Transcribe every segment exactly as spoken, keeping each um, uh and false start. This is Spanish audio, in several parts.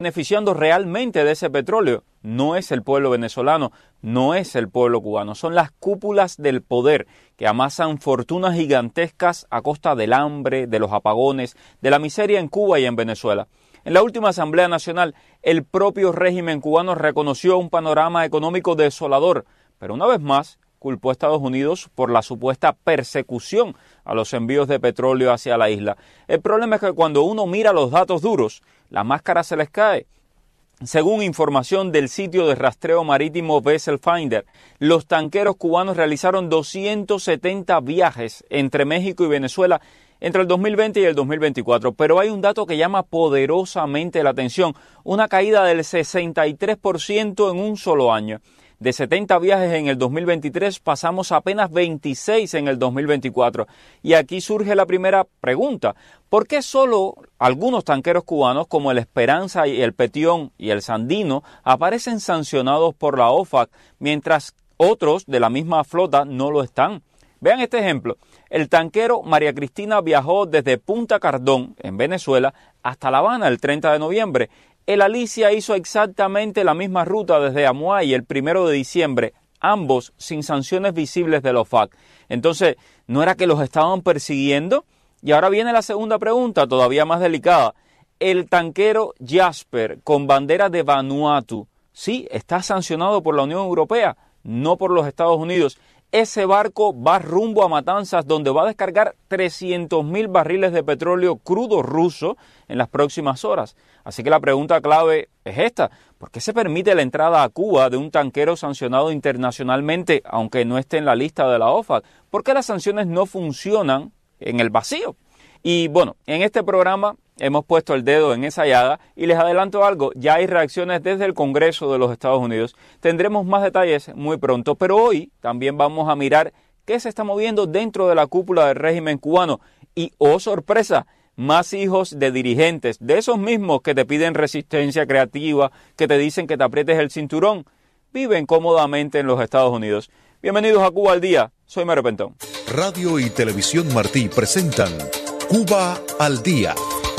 beneficiando realmente de ese petróleo no es el pueblo venezolano, no es el pueblo cubano, son las cúpulas del poder que amasan fortunas gigantescas a costa del hambre, de los apagones, de la miseria en Cuba y en Venezuela. En la última Asamblea Nacional, el propio régimen cubano reconoció un panorama económico desolador, pero una vez más culpó a Estados Unidos por la supuesta persecución a los envíos de petróleo hacia la isla. El problema es que cuando uno mira los datos duros, la máscara se les cae. Según información del sitio de rastreo marítimo Vessel Finder, los tanqueros cubanos realizaron doscientos setenta viajes entre México y Venezuela entre el dos mil veinte y el dos mil veinticuatro, pero hay un dato que llama poderosamente la atención, una caída del sesenta y tres por ciento en un solo año. De setenta viajes en el dos mil veintitrés pasamos a apenas veintiséis en el dos mil veinticuatro. Y aquí surge la primera pregunta. ¿Por qué solo algunos tanqueros cubanos como el Esperanza y el Petión y el Sandino aparecen sancionados por la O F A C, mientras otros de la misma flota no lo están? Vean este ejemplo. El tanquero María Cristina viajó desde Punta Cardón, en Venezuela, hasta La Habana el treinta de noviembre. El Alicia hizo exactamente la misma ruta desde Amuay el primero de diciembre, ambos sin sanciones visibles de la O F A C. Entonces, ¿no era que los estaban persiguiendo? Y ahora viene la segunda pregunta, todavía más delicada. El tanquero Jasper, con bandera de Vanuatu, ¿sí está sancionado por la Unión Europea? No por los Estados Unidos. Ese barco va rumbo a Matanzas, donde va a descargar trescientos mil barriles de petróleo crudo ruso en las próximas horas. Así que la pregunta clave es esta. ¿Por qué se permite la entrada a Cuba de un tanquero sancionado internacionalmente, aunque no esté en la lista de la O F A C? ¿Por qué las sanciones no funcionan en el vacío? Y bueno, en este programa hemos puesto el dedo en esa llaga y les adelanto algo, ya hay reacciones desde el Congreso de los Estados Unidos. Tendremos más detalles muy pronto, pero hoy también vamos a mirar qué se está moviendo dentro de la cúpula del régimen cubano. Y, oh sorpresa, más hijos de dirigentes, de esos mismos que te piden resistencia creativa, que te dicen que te aprietes el cinturón, viven cómodamente en los Estados Unidos. Bienvenidos a Cuba al Día, soy Mario Pentón. Radio y Televisión Martí presentan Cuba al Día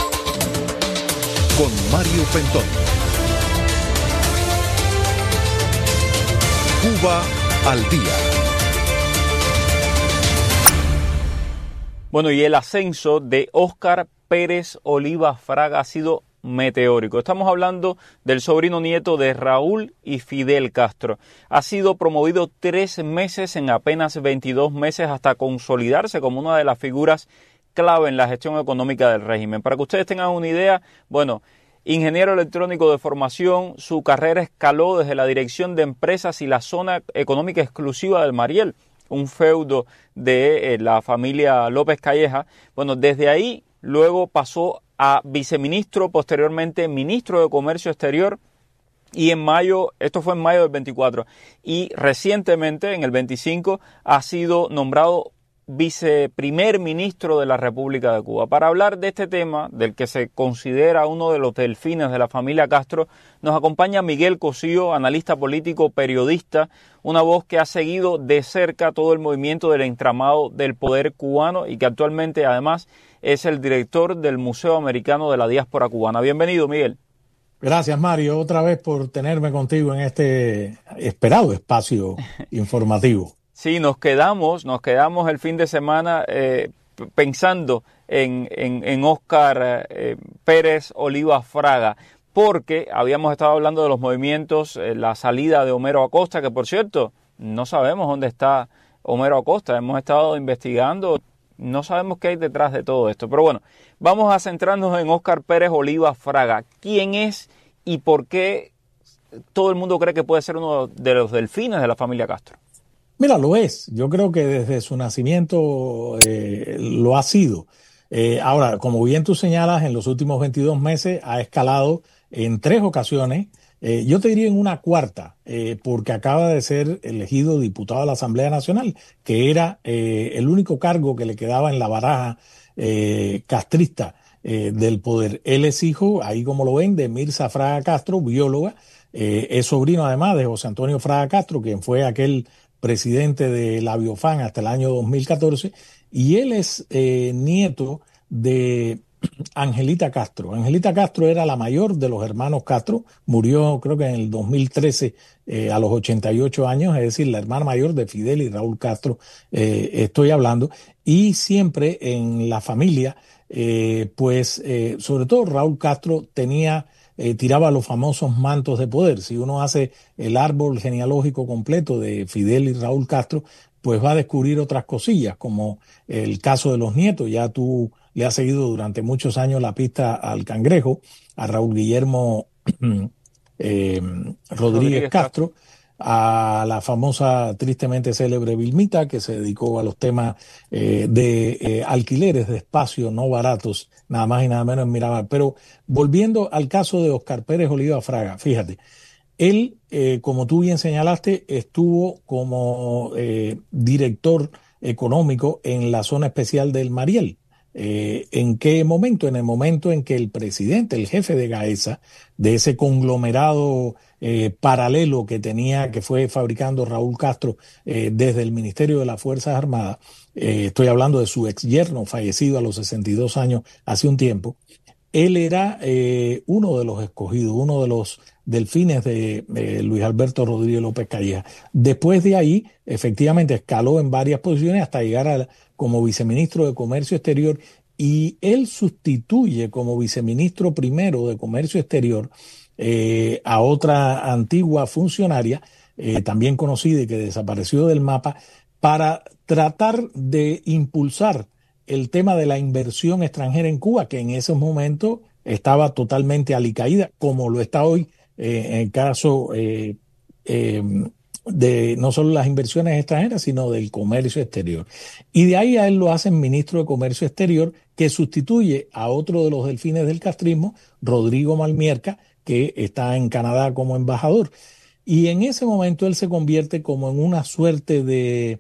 con Mario Pentón. Cuba al Día. Bueno, y el ascenso de Óscar Pérez Oliva Fraga ha sido meteórico. Estamos hablando del sobrino nieto de Raúl y Fidel Castro. Ha sido promovido tres meses en apenas veintidós meses hasta consolidarse como una de las figuras clave en la gestión económica del régimen. Para que ustedes tengan una idea, bueno, ingeniero electrónico de formación, su carrera escaló desde la dirección de empresas y la zona económica exclusiva del Mariel, un feudo de eh, la familia López Calleja. Bueno, desde ahí luego pasó a viceministro, posteriormente ministro de Comercio Exterior, y en mayo, esto fue en mayo del veinticuatro, y recientemente, en el veinticinco, ha sido nombrado viceprimer ministro de la República de Cuba. Para hablar de este tema, del que se considera uno de los delfines de la familia Castro, nos acompaña Miguel Cosío, analista político, periodista, una voz que ha seguido de cerca todo el movimiento del entramado del poder cubano y que actualmente además es el director del Museo Americano de la Diáspora Cubana. Bienvenido, Miguel. Gracias, Mario, otra vez por tenerme contigo en este esperado espacio informativo. Sí, nos quedamos, nos quedamos el fin de semana eh, pensando en, en, en Óscar eh, Pérez Oliva Fraga, porque habíamos estado hablando de los movimientos, eh, la salida de Homero Acosta, que por cierto, no sabemos dónde está Homero Acosta, hemos estado investigando, no sabemos qué hay detrás de todo esto, pero bueno, vamos a centrarnos en Óscar Pérez Oliva Fraga. ¿Quién es y por qué todo el mundo cree que puede ser uno de los delfines de la familia Castro? Mira, lo es. Yo creo que desde su nacimiento eh, lo ha sido. Eh, ahora, como bien tú señalas, en los últimos veintidós meses ha escalado en tres ocasiones. Eh, yo te diría en una cuarta, eh, porque acaba de ser elegido diputado de la Asamblea Nacional, que era eh, el único cargo que le quedaba en la baraja eh, castrista eh, del poder. Él es hijo, ahí como lo ven, de Mirza Fraga Castro, bióloga. Eh, es sobrino además de José Antonio Fraga Castro, quien fue aquel presidente de la Biofan hasta el año dos mil catorce, y él es eh, nieto de Angelita Castro. Angelita Castro era la mayor de los hermanos Castro, murió creo que en el dos mil trece eh, a los ochenta y ocho años, es decir, la hermana mayor de Fidel y Raúl Castro, eh, estoy hablando, y siempre en la familia, eh, pues eh, sobre todo Raúl Castro tenía, eh, tiraba los famosos mantos de poder. Si uno hace el árbol genealógico completo de Fidel y Raúl Castro, pues va a descubrir otras cosillas, como el caso de los nietos. Ya tú le has seguido durante muchos años la pista al Cangrejo, a Raúl Guillermo eh, Rodríguez, Rodríguez Castro, Castro, a la famosa, tristemente célebre Vilmita, que se dedicó a los temas eh, de eh, alquileres de espacios no baratos, nada más y nada menos en Miramar. Pero volviendo al caso de Oscar Pérez Oliva Fraga, fíjate, él, eh, como tú bien señalaste, estuvo como eh, director económico en la zona especial del Mariel. Eh, ¿En qué momento? En el momento en que el presidente, el jefe de Gaesa, de ese conglomerado eh, paralelo que tenía, que fue fabricando Raúl Castro eh, desde el Ministerio de las Fuerzas Armadas, eh, estoy hablando de su ex yerno, fallecido a los sesenta y dos años hace un tiempo, él era eh, uno de los escogidos, uno de los delfines de eh, Luis Alberto Rodríguez López Calleja. Después de ahí, efectivamente, escaló en varias posiciones hasta llegar a, como viceministro de Comercio Exterior, y él sustituye como viceministro primero de Comercio Exterior eh, a otra antigua funcionaria, eh, también conocida y que desapareció del mapa, para tratar de impulsar el tema de la inversión extranjera en Cuba, que en ese momento estaba totalmente alicaída, como lo está hoy eh, en el caso eh, eh, de no solo las inversiones extranjeras, sino del comercio exterior. Y de ahí a él lo hacen ministro de Comercio Exterior, que sustituye a otro de los delfines del castrismo, Rodrigo Malmierca, que está en Canadá como embajador. Y en ese momento él se convierte como en una suerte de,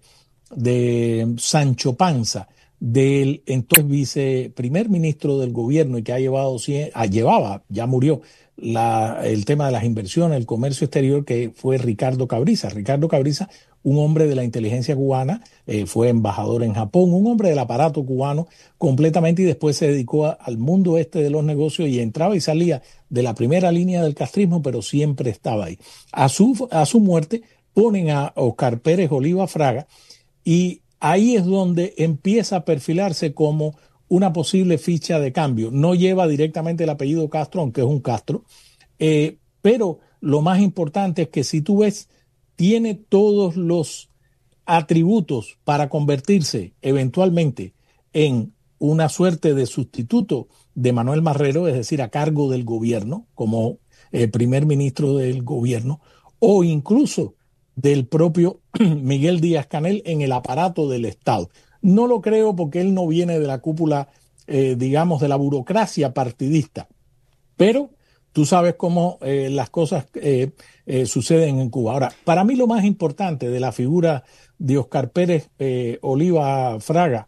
de Sancho Panza, del entonces vice primer ministro del gobierno y que ha llevado, ah, llevaba, ya murió, la, el tema de las inversiones, el comercio exterior, que fue Ricardo Cabriza. Ricardo Cabriza, un hombre de la inteligencia cubana, eh, fue embajador en Japón, un hombre del aparato cubano completamente, y después se dedicó a, al mundo este de los negocios y entraba y salía de la primera línea del castrismo, pero siempre estaba ahí. A su, a su muerte ponen a Oscar Pérez Oliva Fraga, y ahí es donde empieza a perfilarse como una posible ficha de cambio. No lleva directamente el apellido Castro, aunque es un Castro, eh, pero lo más importante es que si tú ves, tiene todos los atributos para convertirse eventualmente en una suerte de sustituto de Manuel Marrero, es decir, a cargo del gobierno, como eh, primer ministro del gobierno, o incluso del propio Miguel Díaz-Canel en el aparato del Estado. No lo creo, porque él no viene de la cúpula, eh, digamos, de la burocracia partidista, pero tú sabes cómo eh, las cosas eh, eh, suceden en Cuba. Ahora, para mí lo más importante de la figura de Oscar Pérez eh, Oliva Fraga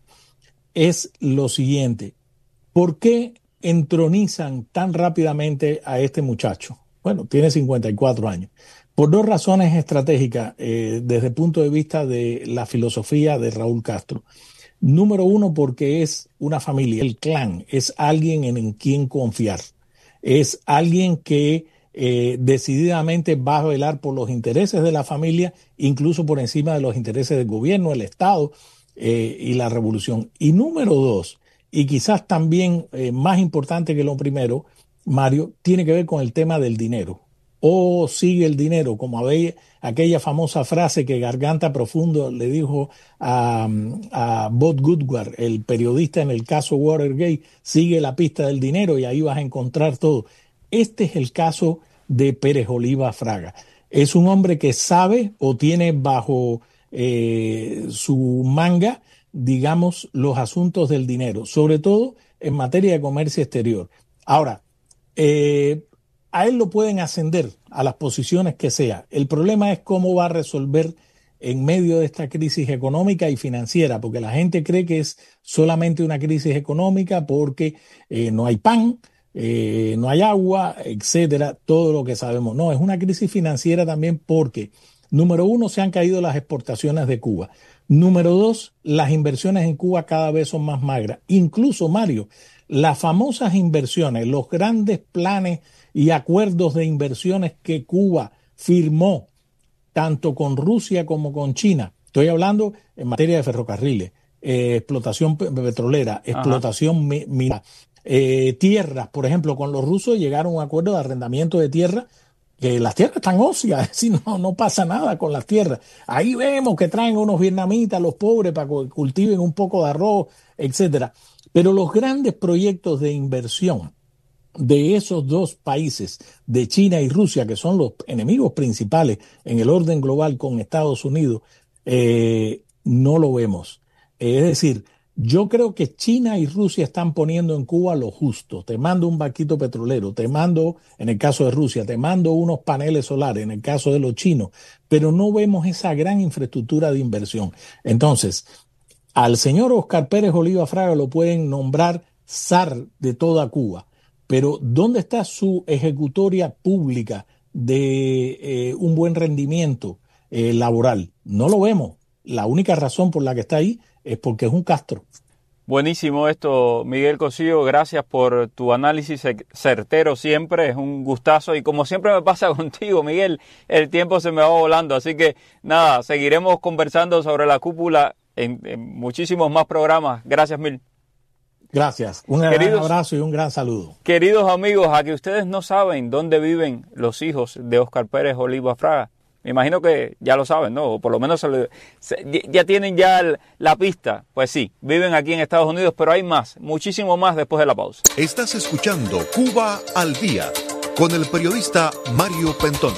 es lo siguiente: ¿por qué entronizan tan rápidamente a este muchacho? Bueno, tiene cincuenta y cuatro años. Por dos razones estratégicas eh, desde el punto de vista de la filosofía de Raúl Castro. Número uno, porque es una familia, el clan, es alguien en quien confiar. Es alguien que eh, decididamente va a velar por los intereses de la familia, incluso por encima de los intereses del gobierno, el Estado eh, y la revolución. Y número dos, y quizás también eh, más importante que lo primero, Mario, tiene que ver con el tema del dinero. O sigue el dinero, como había aquella famosa frase que Garganta Profundo le dijo a, a Bob Woodward, el periodista en el caso Watergate: sigue la pista del dinero y ahí vas a encontrar todo. Este es el caso de Pérez Oliva Fraga. Es un hombre que sabe o tiene bajo eh, su manga, digamos, los asuntos del dinero, sobre todo en materia de comercio exterior. Ahora, eh, a él lo pueden ascender a las posiciones que sea. El problema es cómo va a resolver en medio de esta crisis económica y financiera, porque la gente cree que es solamente una crisis económica porque eh, no hay pan, eh, no hay agua, etcétera, todo lo que sabemos. No, es una crisis financiera también porque, número uno, se han caído las exportaciones de Cuba. Número dos, las inversiones en Cuba cada vez son más magras. Incluso, Mario, las famosas inversiones, los grandes planes y acuerdos de inversiones que Cuba firmó tanto con Rusia como con China. Estoy hablando en materia de ferrocarriles, eh, explotación petrolera, explotación minera, eh, tierras. Por ejemplo, con los rusos llegaron a un acuerdo de arrendamiento de tierras, que las tierras están óseas, es decir, no, no pasa nada con las tierras. Ahí vemos que traen unos vietnamitas, los pobres, para que cultiven un poco de arroz, etcétera. Pero los grandes proyectos de inversión de esos dos países, de China y Rusia, que son los enemigos principales en el orden global con Estados Unidos, eh, no lo vemos. Es decir, yo creo que China y Rusia están poniendo en Cuba lo justo. Te mando un barquito petrolero, te mando, en el caso de Rusia, te mando unos paneles solares, en el caso de los chinos, pero no vemos esa gran infraestructura de inversión. Entonces, al señor Óscar Pérez Oliva Fraga lo pueden nombrar zar de toda Cuba, pero ¿dónde está su ejecutoria pública de eh, un buen rendimiento eh, laboral? No lo vemos. La única razón por la que está ahí es porque es un Castro. Buenísimo esto, Miguel Cosío. Gracias por tu análisis certero siempre. Es un gustazo. Y como siempre me pasa contigo, Miguel, el tiempo se me va volando. Así que nada, seguiremos conversando sobre la cúpula en, en muchísimos más programas. Gracias mil. Gracias. Un queridos, gran abrazo y un gran saludo. Queridos amigos, a que ustedes no saben dónde viven los hijos de Óscar Pérez Oliva Fraga. Me imagino que ya lo saben, ¿no? O por lo menos se le, se, ya tienen ya el, la pista. Pues sí, viven aquí en Estados Unidos, pero hay más, muchísimo más después de la pausa. Estás escuchando Cuba al Día con el periodista Mario Pentón.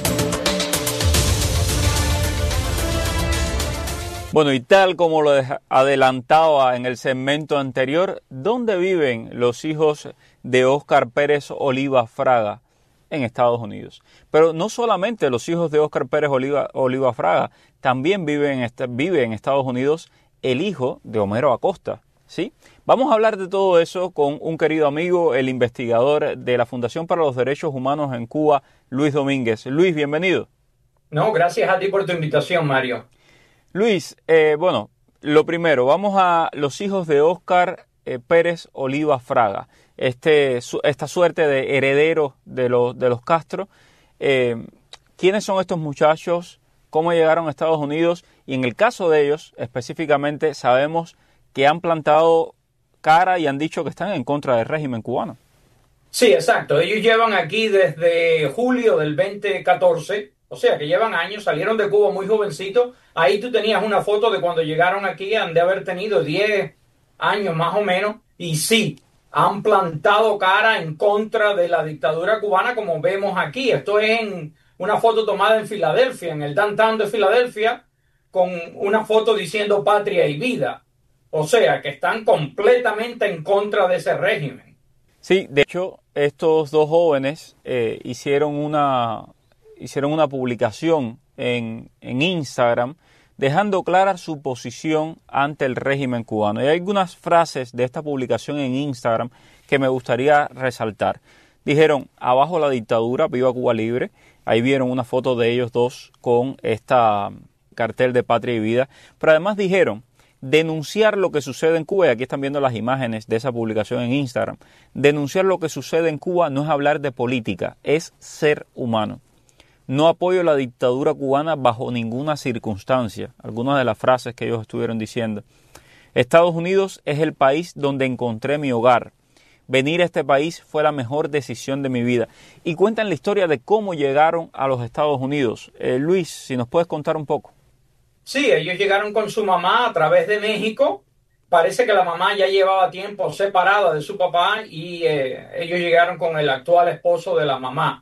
Bueno, y tal como lo adelantaba en el segmento anterior, ¿dónde viven los hijos de Óscar Pérez Oliva Fraga? En Estados Unidos. Pero no solamente los hijos de Óscar Pérez Oliva, Oliva Fraga, también vive en, vive en Estados Unidos el hijo de Homero Acosta, ¿sí? Vamos a hablar de todo eso con un querido amigo, el investigador de la Fundación para los Derechos Humanos en Cuba, Luis Domínguez. Luis, bienvenido. No, gracias a ti por tu invitación, Mario. Luis, eh, bueno, lo primero, vamos a los hijos de Óscar eh, Pérez Oliva Fraga. Este, su, esta suerte de heredero de los, de los Castro. Eh, ¿Quiénes son estos muchachos? ¿Cómo llegaron a Estados Unidos? Y en el caso de ellos, específicamente, sabemos que han plantado cara y han dicho que están en contra del régimen cubano. Sí, exacto. Ellos llevan aquí desde julio del veinte catorce, o sea que llevan años, salieron de Cuba muy jovencitos. Ahí tú tenías una foto de cuando llegaron aquí, han de haber tenido diez años más o menos, y sí, han plantado cara en contra de la dictadura cubana, como vemos aquí. Esto es en una foto tomada en Filadelfia, en el downtown de Filadelfia, con una foto diciendo patria y vida. O sea, que están completamente en contra de ese régimen. Sí, de hecho, estos dos jóvenes eh, hicieron una, hicieron una publicación en, en Instagram dejando clara su posición ante el régimen cubano. Y hay algunas frases de esta publicación en Instagram que me gustaría resaltar. Dijeron, abajo la dictadura, viva Cuba libre. Ahí vieron una foto de ellos dos con esta cartel de patria y vida. Pero además dijeron, denunciar lo que sucede en Cuba, y aquí están viendo las imágenes de esa publicación en Instagram. Denunciar lo que sucede en Cuba no es hablar de política, es ser humano. No apoyo la dictadura cubana bajo ninguna circunstancia. Algunas de las frases que ellos estuvieron diciendo. Estados Unidos es el país donde encontré mi hogar. Venir a este país fue la mejor decisión de mi vida. Y cuentan la historia de cómo llegaron a los Estados Unidos. Eh, Luis, si nos puedes contar un poco. Sí, ellos llegaron con su mamá a través de México. Parece que la mamá ya llevaba tiempo separada de su papá y eh, ellos llegaron con el actual esposo de la mamá.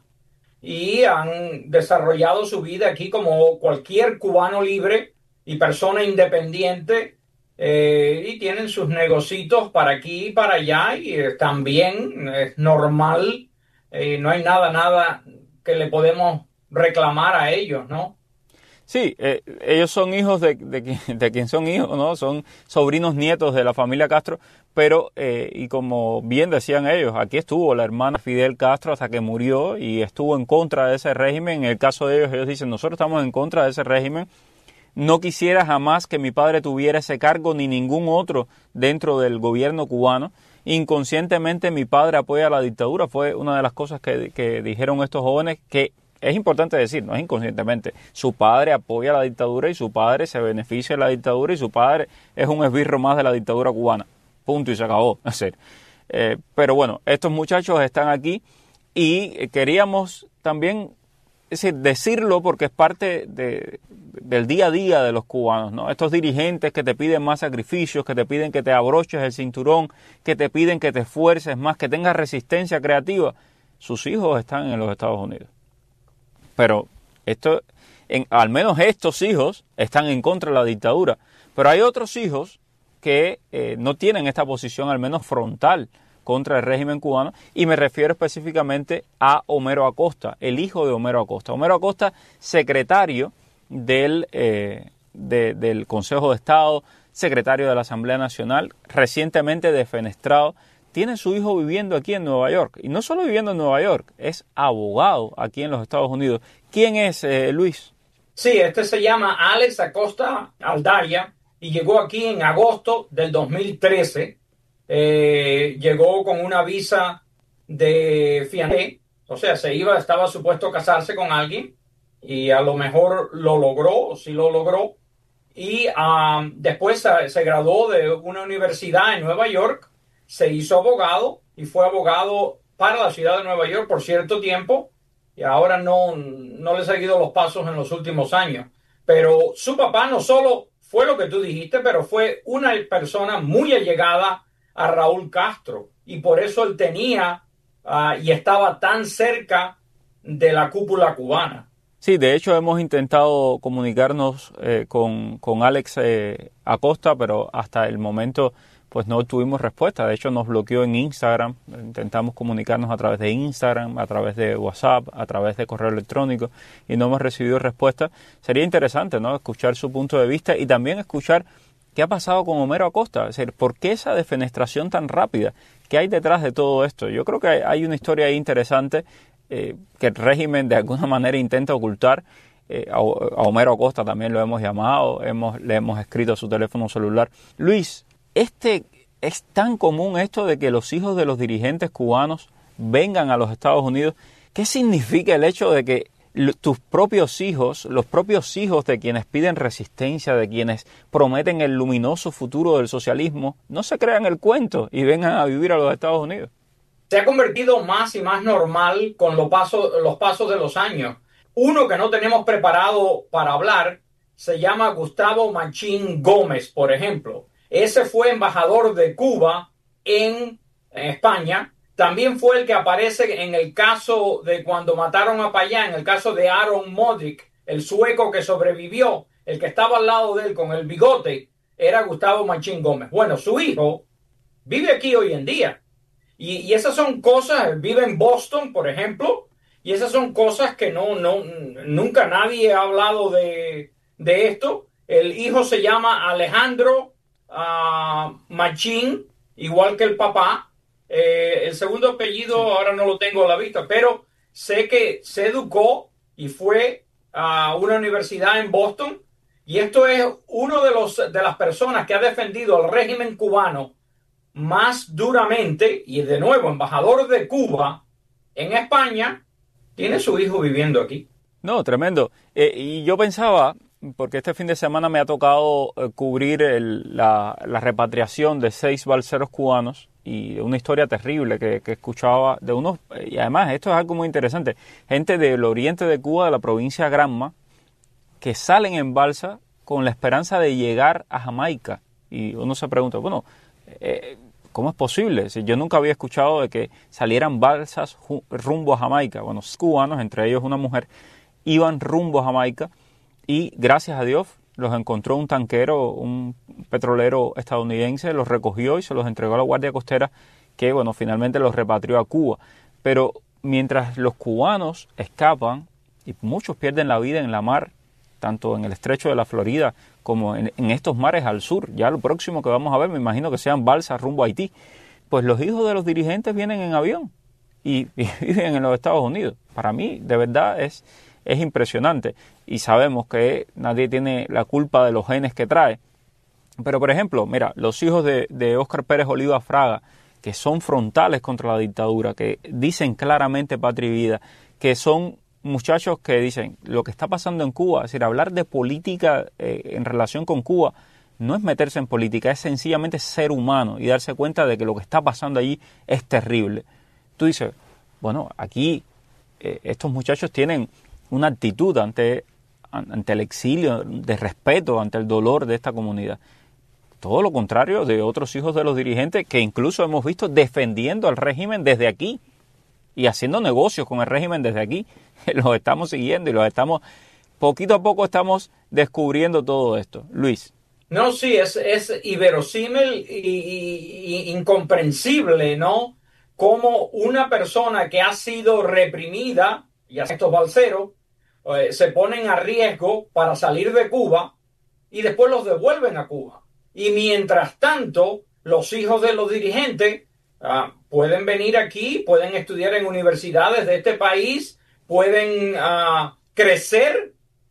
Y han desarrollado su vida aquí como cualquier cubano libre y persona independiente, eh, y tienen sus negocios para aquí y para allá, y eh, también es normal, eh, no hay nada, nada que le podemos reclamar a ellos, ¿no? Sí, eh, ellos son hijos de, de, de quien son hijos, ¿no? Son sobrinos nietos de la familia Castro, pero, eh, y como bien decían ellos, aquí estuvo la hermana Fidel Castro hasta que murió y estuvo en contra de ese régimen. En el caso de ellos, ellos dicen, nosotros estamos en contra de ese régimen. No quisiera jamás que mi padre tuviera ese cargo ni ningún otro dentro del gobierno cubano. inconscientemente mi padre apoya la dictadura. Fue una de las cosas que, que dijeron estos jóvenes, que es importante decir, no es inconscientemente. Su padre apoya la dictadura y su padre se beneficia de la dictadura y su padre es un esbirro más de la dictadura cubana. Punto y se acabó. Es decir, eh, pero bueno, estos muchachos están aquí y queríamos también, es decir, decirlo porque es parte de, del día a día de los cubanos, ¿no? Estos dirigentes que te piden más sacrificios, que te piden que te abroches el cinturón, que te piden que te esfuerces más, que tengas resistencia creativa. Sus hijos están en los Estados Unidos. Pero esto, en, al menos estos hijos están en contra de la dictadura. Pero hay otros hijos que eh, no tienen esta posición, al menos frontal, contra el régimen cubano, y me refiero específicamente a Homero Acosta, el hijo de Homero Acosta. Homero Acosta, secretario del, eh, de, del Consejo de Estado, secretario de la Asamblea Nacional, recientemente defenestrado, tiene su hijo viviendo aquí en Nueva York. Y no solo viviendo en Nueva York, es abogado aquí en los Estados Unidos. ¿Quién es, eh, Luis? Sí, este se llama Alex Acosta Aldaya y llegó aquí en agosto del dos mil trece. Eh, llegó con una visa de fiancé, o sea, se iba, estaba supuesto a casarse con alguien y a lo mejor lo logró, sí lo logró. Y um, después se, se graduó de una universidad en Nueva York, se hizo abogado y fue abogado para la ciudad de Nueva York por cierto tiempo y ahora no, no le he seguido los pasos en los últimos años. Pero su papá no solo fue lo que tú dijiste, pero fue una persona muy allegada a Raúl Castro y por eso él tenía uh, y estaba tan cerca de la cúpula cubana. Sí, de hecho hemos intentado comunicarnos eh, con, con Alex eh, Acosta, pero hasta el momento pues no tuvimos respuesta. De hecho nos bloqueó en Instagram. Intentamos comunicarnos a través de Instagram, a través de WhatsApp, a través de correo electrónico y no hemos recibido respuesta. Sería interesante, ¿no?, escuchar su punto de vista y también escuchar qué ha pasado con Homero Acosta. Es decir, ¿por qué esa defenestración tan rápida? ¿Qué hay detrás de todo esto? Yo creo que hay una historia ahí interesante eh, que el régimen de alguna manera intenta ocultar. Eh, a, a Homero Acosta también lo hemos llamado, hemos, le hemos escrito a su teléfono celular. Luis, Este, es tan común esto de que los hijos de los dirigentes cubanos vengan a los Estados Unidos. ¿Qué significa el hecho de que tus propios hijos, los propios hijos de quienes piden resistencia, de quienes prometen el luminoso futuro del socialismo, no se crean el cuento y vengan a vivir a los Estados Unidos? Se ha convertido más y más normal con los pasos, los pasos de los años. Uno que no tenemos preparado para hablar se llama Gustavo Machín Gómez, por ejemplo. Ese fue embajador de Cuba en, en España. También fue el que aparece en el caso de cuando mataron a Payá, en el caso de Aaron Modric, el sueco que sobrevivió, el que estaba al lado de él con el bigote, era Gustavo Machín Gómez. Bueno, su hijo vive aquí hoy en día. Y, y esas son cosas, vive en Boston, por ejemplo, y esas son cosas que no, no, nunca nadie ha hablado de, de esto. El hijo se llama Alejandro Uh, Machín, igual que el papá. Eh, el segundo apellido ahora no lo tengo a la vista, pero sé que se educó y fue a una universidad en Boston. Y esto es uno de los de las personas que ha defendido al régimen cubano más duramente, y de nuevo embajador de Cuba en España, tiene su hijo viviendo aquí. No, tremendo. Eh, y yo pensaba, porque este fin de semana me ha tocado eh, cubrir el, la, la repatriación de seis balseros cubanos y una historia terrible que, que escuchaba de unos, y además esto es algo muy interesante, gente del oriente de Cuba, de la provincia de Granma, que salen en balsa con la esperanza de llegar a Jamaica. Y uno se pregunta, bueno, eh, ¿cómo es posible? Si yo nunca había escuchado de que salieran balsas rumbo a Jamaica. Bueno, cubanos, entre ellos una mujer, iban rumbo a Jamaica. Y gracias a Dios los encontró un tanquero, un petrolero estadounidense, los recogió y se los entregó a la Guardia Costera, que bueno, finalmente los repatrió a Cuba. Pero mientras los cubanos escapan, y muchos pierden la vida en la mar, tanto en el estrecho de la Florida como en, en estos mares al sur, ya lo próximo que vamos a ver, me imagino que sean balsas rumbo a Haití, pues los hijos de los dirigentes vienen en avión y, y viven en los Estados Unidos. Para mí, de verdad, es... es impresionante y sabemos que nadie tiene la culpa de los genes que trae. Pero, por ejemplo, mira, los hijos de, de Óscar Pérez Oliva Fraga, que son frontales contra la dictadura, que dicen claramente patria y vida, que son muchachos que dicen lo que está pasando en Cuba, es decir, hablar de política eh, en relación con Cuba no es meterse en política, es sencillamente ser humano y darse cuenta de que lo que está pasando allí es terrible. Tú dices, bueno, aquí eh, estos muchachos tienen una actitud ante, ante el exilio, de respeto ante el dolor de esta comunidad. Todo lo contrario de otros hijos de los dirigentes que incluso hemos visto defendiendo al régimen desde aquí y haciendo negocios con el régimen desde aquí. Los estamos siguiendo y los estamos, poquito a poco estamos descubriendo todo esto. Luis. No, sí, es, es inverosímil y, y, y incomprensible, ¿no? Cómo una persona que ha sido reprimida, y estos balseros, eh, se ponen a riesgo para salir de Cuba y después los devuelven a Cuba. Y mientras tanto, los hijos de los dirigentes uh, pueden venir aquí, pueden estudiar en universidades de este país, pueden uh, crecer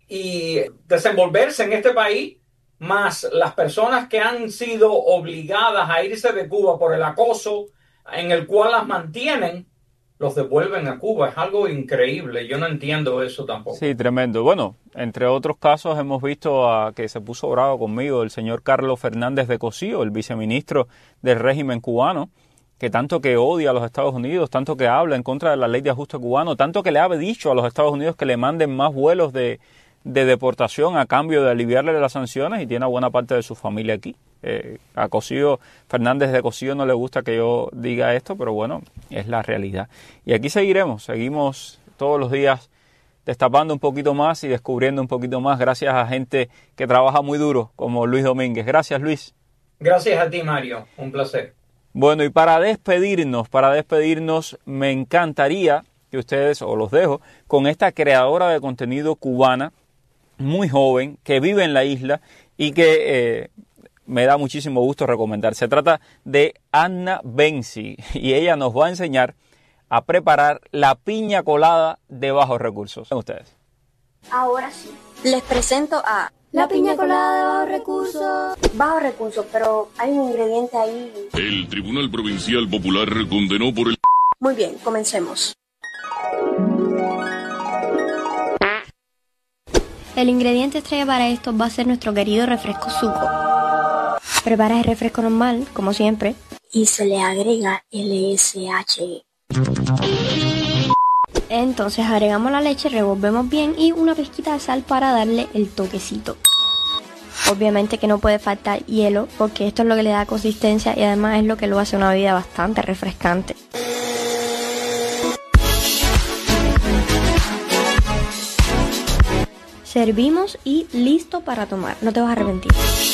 y desenvolverse en este país, más las personas que han sido obligadas a irse de Cuba por el acoso en el cual las mantienen, los devuelven a Cuba. Es algo increíble. Yo no entiendo eso tampoco. Sí, tremendo. Bueno, entre otros casos hemos visto a que se puso bravo conmigo el señor Carlos Fernández de Cosío, el viceministro del régimen cubano, que tanto que odia a los Estados Unidos, tanto que habla en contra de la ley de ajuste cubano, tanto que le ha dicho a los Estados Unidos que le manden más vuelos de, de deportación a cambio de aliviarle las sanciones, y tiene a buena parte de su familia aquí. Eh, a Cosío, Fernández de Cosío no le gusta que yo diga esto, pero bueno, es la realidad. Y aquí seguiremos, seguimos todos los días destapando un poquito más y descubriendo un poquito más gracias a gente que trabaja muy duro, como Luis Domínguez. Gracias, Luis. Gracias a ti, Mario. Un placer. Bueno, y para despedirnos, para despedirnos, me encantaría que ustedes, o los dejo, con esta creadora de contenido cubana, muy joven, que vive en la isla y que eh, me da muchísimo gusto recomendar. Se trata de Anna Benzi y ella nos va a enseñar a preparar la piña colada de bajos recursos. ¿Ustedes? Ahora sí. Les presento a la piña colada de bajos recursos. Bajos recursos, pero hay un ingrediente ahí. El Tribunal Provincial Popular condenó por el... Muy bien, comencemos. El ingrediente estrella para esto va a ser nuestro querido refresco Zuco. Prepara el refresco normal, como siempre, y se le agrega L S H. Entonces agregamos la leche, revolvemos bien y una pizquita de sal para darle el toquecito. Obviamente que no puede faltar hielo, porque esto es lo que le da consistencia y además es lo que lo hace una bebida bastante refrescante. Servimos y listo para tomar. No te vas a arrepentir.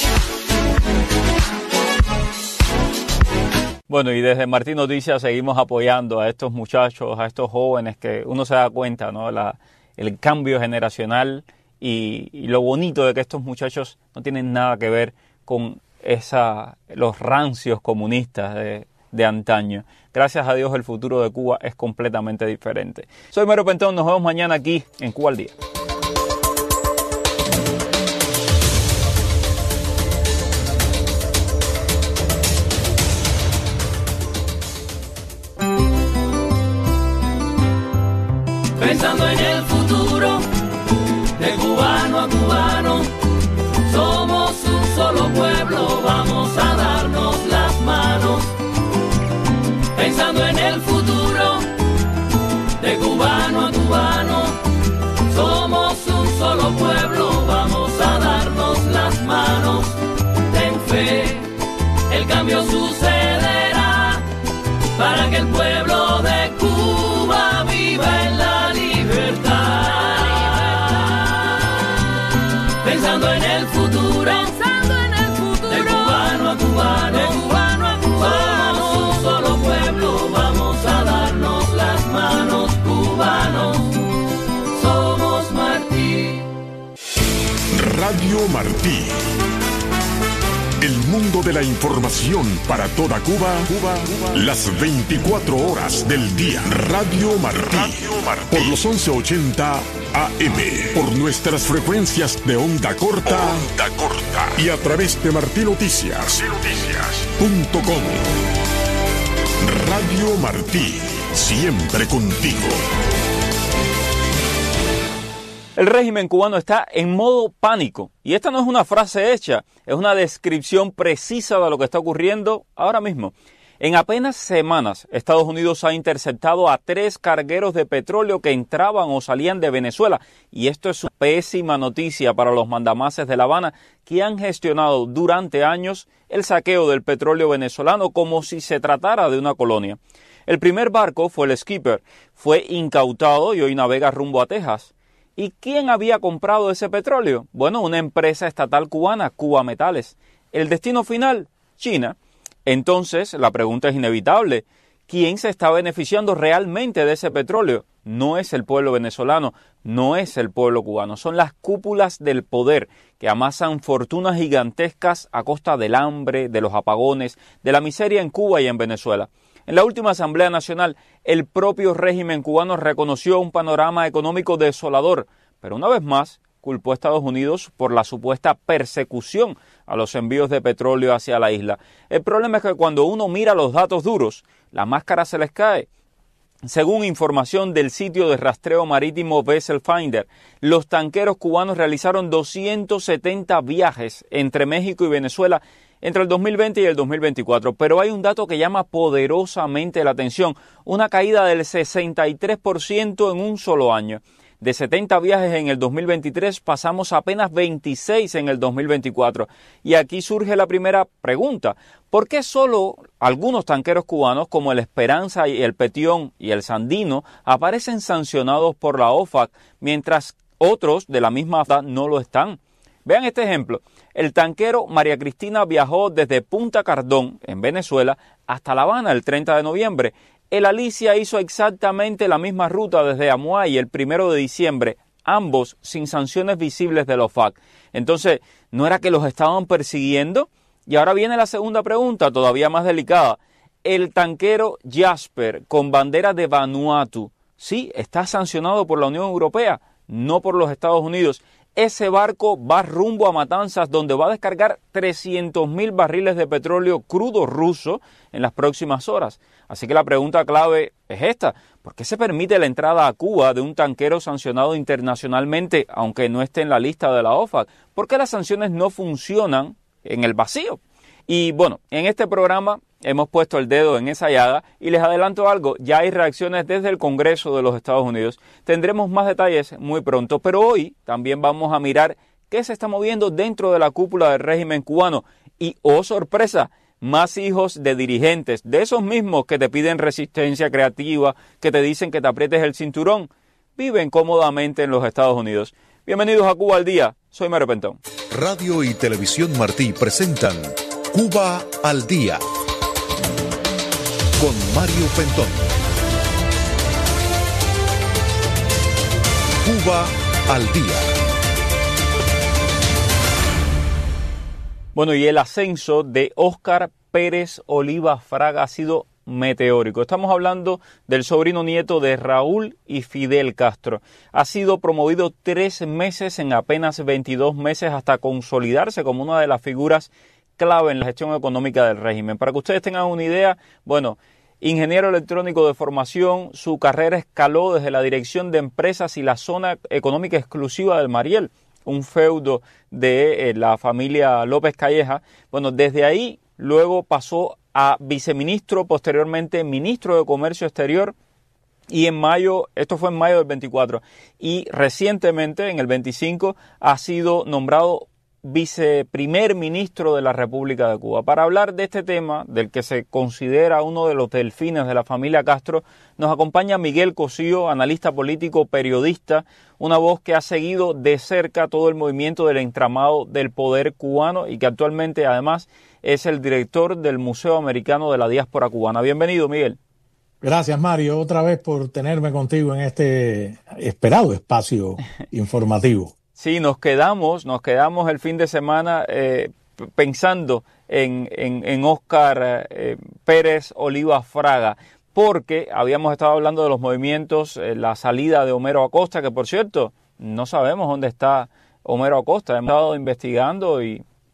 Bueno, y desde Martín Noticias seguimos apoyando a estos muchachos, a estos jóvenes que uno se da cuenta, ¿no? La, el cambio generacional y, y lo bonito de que estos muchachos no tienen nada que ver con esa, los rancios comunistas de, de antaño. Gracias a Dios el futuro de Cuba es completamente diferente. Soy Mario Pentón, nos vemos mañana aquí en Cuba al Día. Pensando en el futuro, de cubano a cubano, somos un solo pueblo, vamos a darnos las manos. Pensando en el futuro, de cubano a cubano, somos un solo pueblo, vamos a darnos las manos. Ten fe, el cambio sucederá, para que el pueblo de Cuba viva en la libertad. Pensando en el futuro, pensando en el futuro, de cubano a cubano, de cubano a cubano, somos un solo pueblo, vamos a darnos las manos, cubanos, somos Martí. Radio Martí. El mundo de la información para toda Cuba, Cuba, Cuba, las veinticuatro horas del día. Radio Martí. Radio Martí. Por los once ochenta A M. Por nuestras frecuencias de onda corta. Onda corta. Y a través de martinoticias punto com. Radio Martí, siempre contigo. El régimen cubano está en modo pánico. Y esta no es una frase hecha, es una descripción precisa de lo que está ocurriendo ahora mismo. En apenas semanas, Estados Unidos ha interceptado a tres cargueros de petróleo que entraban o salían de Venezuela. Y esto es una pésima noticia para los mandamases de La Habana, que han gestionado durante años el saqueo del petróleo venezolano como si se tratara de una colonia. El primer barco fue el Skipper, fue incautado y hoy navega rumbo a Texas. ¿Y quién había comprado ese petróleo? Bueno, una empresa estatal cubana, Cuba Metales. ¿El destino final? China. Entonces, la pregunta es inevitable. ¿Quién se está beneficiando realmente de ese petróleo? No es el pueblo venezolano, no es el pueblo cubano. Son las cúpulas del poder que amasan fortunas gigantescas a costa del hambre, de los apagones, de la miseria en Cuba y en Venezuela. En la última Asamblea Nacional, el propio régimen cubano reconoció un panorama económico desolador, pero una vez más culpó a Estados Unidos por la supuesta persecución a los envíos de petróleo hacia la isla. El problema es que cuando uno mira los datos duros, la máscara se les cae. Según información del sitio de rastreo marítimo Vessel Finder, los tanqueros cubanos realizaron doscientos setenta viajes entre México y Venezuela entre el dos mil veinte y el dos mil veinticuatro, pero hay un dato que llama poderosamente la atención, una caída del sesenta y tres por ciento en un solo año. De setenta viajes en el dos mil veintitrés pasamos a apenas veintiséis en el dos mil veinticuatro. Y aquí surge la primera pregunta. ¿Por qué solo algunos tanqueros cubanos como el Esperanza y el Petión y el Sandino aparecen sancionados por la O F A C, mientras otros de la misma edad no lo están? Vean este ejemplo. El tanquero María Cristina viajó desde Punta Cardón, en Venezuela, hasta La Habana el treinta de noviembre. El Alicia hizo exactamente la misma ruta desde Amuay el primero de diciembre, ambos sin sanciones visibles de la O F A C. Entonces, ¿no era que los estaban persiguiendo? Y ahora viene la segunda pregunta, todavía más delicada. El tanquero Jasper, con bandera de Vanuatu, ¿sí está sancionado por la Unión Europea? No por los Estados Unidos. Ese barco va rumbo a Matanzas, donde va a descargar trescientos mil barriles de petróleo crudo ruso en las próximas horas. Así que la pregunta clave es esta. ¿Por qué se permite la entrada a Cuba de un tanquero sancionado internacionalmente, aunque no esté en la lista de la O F A C? ¿Por qué las sanciones no funcionan en el vacío? Y bueno, en este programa hemos puesto el dedo en esa llaga y les adelanto algo, ya hay reacciones desde el Congreso de los Estados Unidos. Tendremos más detalles muy pronto, pero hoy también vamos a mirar qué se está moviendo dentro de la cúpula del régimen cubano. Y, oh sorpresa, más hijos de dirigentes, de esos mismos que te piden resistencia creativa, que te dicen que te aprietes el cinturón, viven cómodamente en los Estados Unidos. Bienvenidos a Cuba al Día, soy Mario Pentón. Radio y Televisión Martí presentan Cuba al Día con Mario Pentón. Cuba al Día. Bueno, y el ascenso de Óscar Pérez Oliva Fraga ha sido meteórico. Estamos hablando del sobrino nieto de Raúl y Fidel Castro. Ha sido promovido tres meses en apenas veintidós meses hasta consolidarse como una de las figuras clave en la gestión económica del régimen. Para que ustedes tengan una idea, bueno, ingeniero electrónico de formación, su carrera escaló desde la dirección de empresas y la zona económica exclusiva del Mariel, un feudo de eh, la familia López Calleja. Bueno, desde ahí luego pasó a viceministro, posteriormente ministro de Comercio Exterior, y en mayo, esto fue en mayo del veinticuatro, y recientemente, en el veinticinco, ha sido nombrado viceprimer ministro de la República de Cuba. Para hablar de este tema, del que se considera uno de los delfines de la familia Castro, nos acompaña Miguel Cosío, analista político, periodista, una voz que ha seguido de cerca todo el movimiento del entramado del poder cubano y que actualmente además es el director del Museo Americano de la Diáspora Cubana. Bienvenido, Miguel. Gracias, Mario, otra vez por tenerme contigo en este esperado espacio informativo. Sí, nos quedamos, nos quedamos el fin de semana eh, pensando en, en, en Óscar eh, Pérez Oliva Fraga, porque habíamos estado hablando de los movimientos, eh, la salida de Homero Acosta, que por cierto, no sabemos dónde está Homero Acosta. Hemos estado investigando y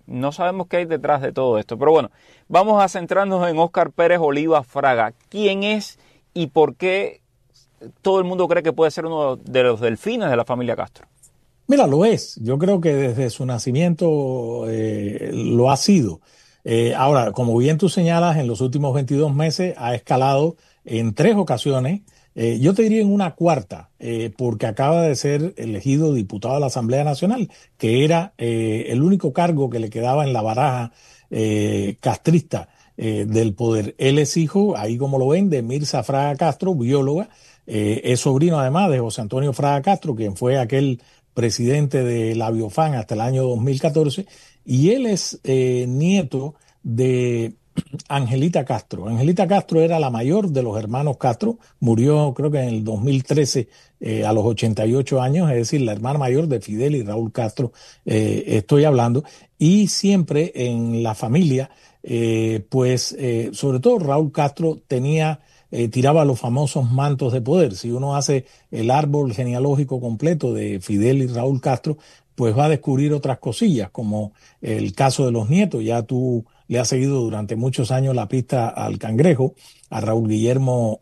No sabemos qué hay detrás de todo esto. Pero bueno, vamos a centrarnos en Óscar Pérez Oliva Fraga. ¿Quién es y por qué todo el mundo cree que puede ser uno de los delfines de la familia Castro? Mira, lo es. Yo creo que desde su nacimiento eh, lo ha sido. Eh, ahora, como bien tú señalas, en los últimos veintidós meses ha escalado en tres ocasiones. Eh, yo te diría en una cuarta, eh, porque acaba de ser elegido diputado de la Asamblea Nacional, que era eh, el único cargo que le quedaba en la baraja eh, castrista eh, del poder. Él es hijo, ahí como lo ven, de Mirza Fraga Castro, bióloga. Eh, es sobrino además de José Antonio Fraga Castro, quien fue aquel presidente de la Biofan hasta el año dos mil catorce. Y él es eh, nieto de Angelita Castro. Angelita Castro era la mayor de los hermanos Castro, murió creo que en el dos mil trece eh, a los ochenta y ocho años, es decir, la hermana mayor de Fidel y Raúl Castro, eh, estoy hablando, y siempre en la familia, eh, pues eh, sobre todo Raúl Castro tenía, eh, tiraba los famosos mantos de poder. Si uno hace el árbol genealógico completo de Fidel y Raúl Castro, pues va a descubrir otras cosillas, como el caso de los nietos. Ya tú le has seguido durante muchos años la pista al Cangrejo, a Raúl Guillermo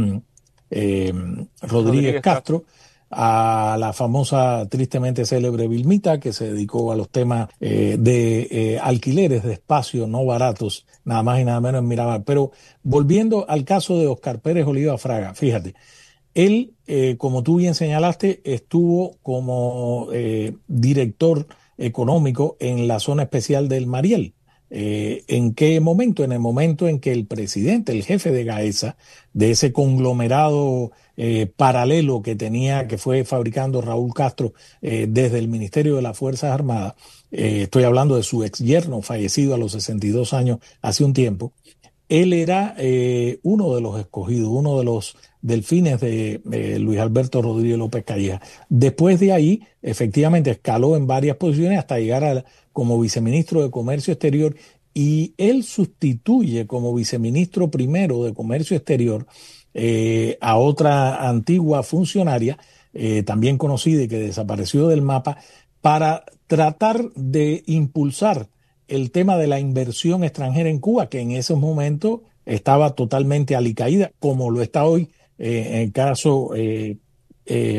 eh, Rodríguez, Rodríguez Castro, Castro, a la famosa, tristemente célebre Vilmita, que se dedicó a los temas eh, de eh, alquileres de espacios no baratos, nada más y nada menos en Miramar. Pero volviendo al caso de Óscar Pérez Oliva Fraga, fíjate, él, eh, como tú bien señalaste, estuvo como eh, director económico en la zona especial del Mariel. Eh, ¿En qué momento? En el momento en que el presidente, el jefe de Gaesa, de ese conglomerado eh, paralelo que tenía, que fue fabricando Raúl Castro eh, desde el Ministerio de las Fuerzas Armadas, eh, estoy hablando de su ex yerno, fallecido a los sesenta y dos años hace un tiempo, él era eh, uno de los escogidos, uno de los delfines de eh, Luis Alberto Rodríguez López Calleja. Después de ahí, efectivamente, escaló en varias posiciones hasta llegar a, como viceministro de Comercio Exterior, y él sustituye como viceministro primero de Comercio Exterior eh, a otra antigua funcionaria, eh, también conocida y que desapareció del mapa, para tratar de impulsar el tema de la inversión extranjera en Cuba, que en ese momento estaba totalmente alicaída, como lo está hoy eh, en el caso eh, eh,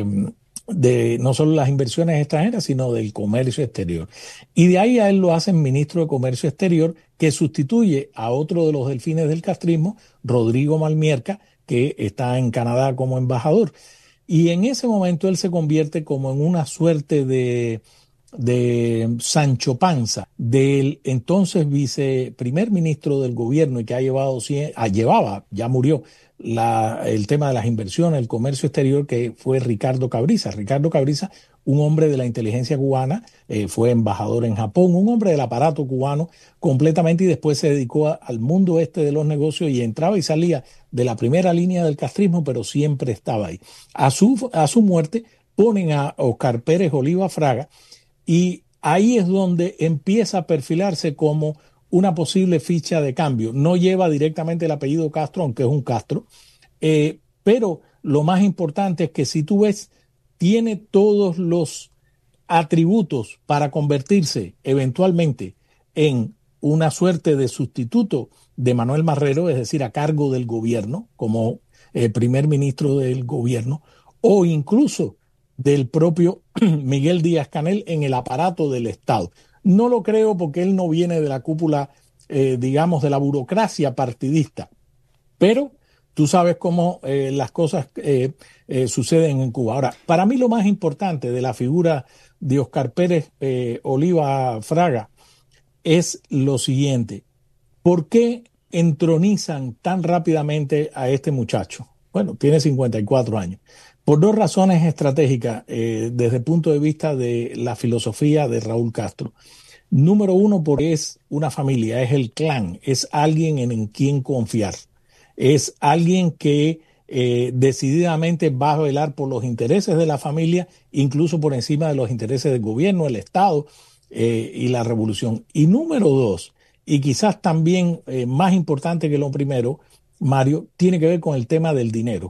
de no solo las inversiones extranjeras, sino del comercio exterior. Y de ahí a él lo hacen ministro de Comercio Exterior, que sustituye a otro de los delfines del castrismo, Rodrigo Malmierca, que está en Canadá como embajador. Y en ese momento él se convierte como en una suerte de de Sancho Panza, del entonces vice primer ministro del gobierno y que ha llevado, ah, llevaba, ya murió, la, el tema de las inversiones, el comercio exterior, que fue Ricardo Cabriza. Ricardo Cabriza, un hombre de la inteligencia cubana, eh, fue embajador en Japón, un hombre del aparato cubano completamente, y después se dedicó a, al mundo este de los negocios y entraba y salía de la primera línea del castrismo, pero siempre estaba ahí. A su, a su muerte ponen a Óscar Pérez Oliva Fraga, y ahí es donde empieza a perfilarse como una posible ficha de cambio. No lleva directamente el apellido Castro, aunque es un Castro, eh, pero lo más importante es que si tú ves, tiene todos los atributos para convertirse eventualmente en una suerte de sustituto de Manuel Marrero, es decir, a cargo del gobierno, como eh, primer ministro del gobierno, o incluso del propio Miguel Díaz-Canel en el aparato del Estado. No lo creo porque él no viene de la cúpula, eh, digamos, de la burocracia partidista, pero tú sabes cómo eh, las cosas eh, eh, suceden en Cuba. Ahora, para mí lo más importante de la figura de Óscar Pérez eh, Oliva Fraga es lo siguiente. ¿Por qué entronizan tan rápidamente a este muchacho? Bueno, tiene cincuenta y cuatro años. Por dos razones estratégicas eh, desde el punto de vista de la filosofía de Raúl Castro. Número uno, porque es una familia, es el clan, es alguien en, en quien confiar. Es alguien que eh, decididamente va a velar por los intereses de la familia, incluso por encima de los intereses del gobierno, el Estado eh, y la revolución. Y número dos, y quizás también eh, más importante que lo primero, Mario, tiene que ver con el tema del dinero.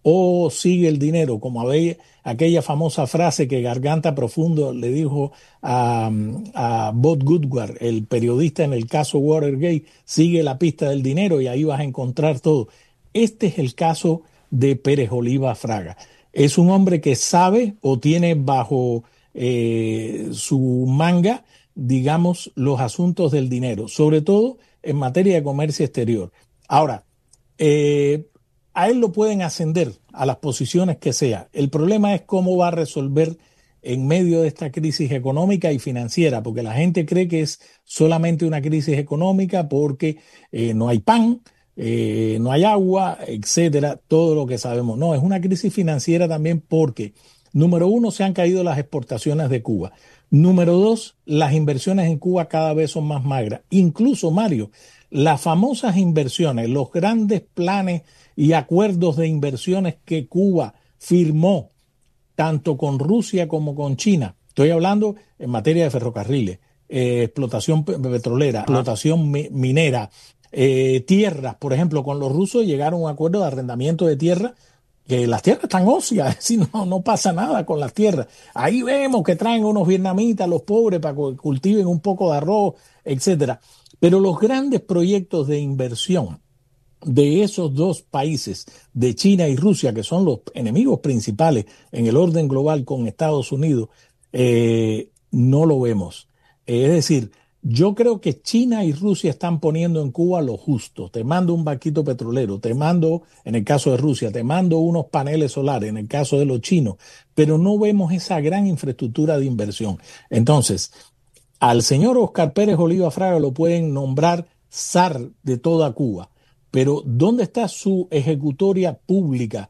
o sigue el dinero, como había aquella famosa frase que Garganta Profundo le dijo a, a Bob Woodward, el periodista en el caso Watergate, sigue la pista del dinero y ahí vas a encontrar todo. Este es el caso de Pérez Oliva Fraga. Es un hombre que sabe o tiene bajo eh, su manga, digamos, los asuntos del dinero, sobre todo en materia de comercio exterior. Ahora, eh, a él lo pueden ascender a las posiciones que sea. El problema es cómo va a resolver en medio de esta crisis económica y financiera, porque la gente cree que es solamente una crisis económica porque eh, no hay pan, eh, no hay agua, etcétera, todo lo que sabemos. No, es una crisis financiera también porque, número uno, se han caído las exportaciones de Cuba. Número dos, las inversiones en Cuba cada vez son más magras. Incluso, Mario, las famosas inversiones, los grandes planes y acuerdos de inversiones que Cuba firmó tanto con Rusia como con China. Estoy hablando en materia de ferrocarriles, eh, explotación petrolera, Ajá. explotación mi- minera, eh, tierras. Por ejemplo, con los rusos llegaron a un acuerdo de arrendamiento de tierras, que las tierras están óseas, es decir, no, no pasa nada con las tierras. Ahí vemos que traen unos vietnamitas, los pobres, para que cultiven un poco de arroz, etcétera. Pero los grandes proyectos de inversión de esos dos países, de China y Rusia, que son los enemigos principales en el orden global con Estados Unidos, eh, no lo vemos. Es decir, yo creo que China y Rusia están poniendo en Cuba lo justo. Te mando un barquito petrolero, te mando, en el caso de Rusia, te mando unos paneles solares, en el caso de los chinos, pero no vemos esa gran infraestructura de inversión. Entonces, al señor Óscar Pérez Oliva Fraga lo pueden nombrar zar de toda Cuba, pero ¿dónde está su ejecutoria pública